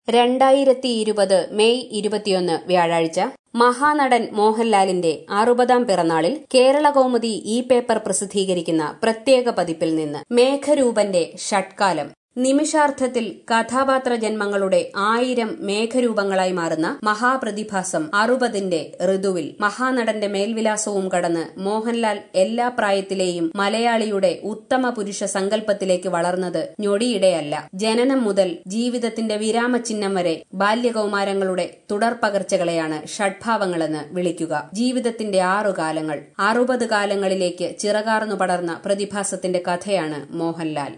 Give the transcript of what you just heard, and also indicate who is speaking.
Speaker 1: 2020 May 21 വ്യാഴാഴ്ച മഹാനടൻ മോഹൻലാലിന്റെ 60-ാം പിറന്നാളിൽ Keralakaumudi paper പ്രസിദ്ധീകരിക്കുന്ന പ്രത്യേക പതിപ്പിൽ നിന്ന് മേഘരൂപന്റെ ഷട്കാലം. നിമിഷാർദ്ധത്തിൽ കഥാപാത്ര ജന്മങ്ങളുടെ 1000 മേഘരൂപങ്ങളായി മാറുന്ന മഹാപ്രതിഭാസം 60ന്റെ ഋതുവിൽ മഹാനടന്റെ മേൽവിലാസവും കടന്ന് മോഹൻലാൽ എല്ലാ പ്രായത്തിലെയും മലയാളിയുടെ ഉത്തമ പുരുഷ സങ്കല്പത്തിലേക്ക് വളർന്നത് ഞൊടിയിടെയല്ല. ജനനം മുതൽ ജീവിതത്തിന്റെ വിരാമചിഹ്നം വരെ ബാല്യകൌമാരങ്ങളുടെ തുടർപകർച്ചകളെയാണ് ഷഡ്ഭാവങ്ങളെന്ന് വിളിക്കുക. ജീവിതത്തിന്റെ 6 കാലങ്ങൾ, 60 കാലങ്ങളിലേക്ക് ചിറകാർന്നു പടർന്ന പ്രതിഭാസത്തിന്റെ കഥയാണ് മോഹൻലാൽ.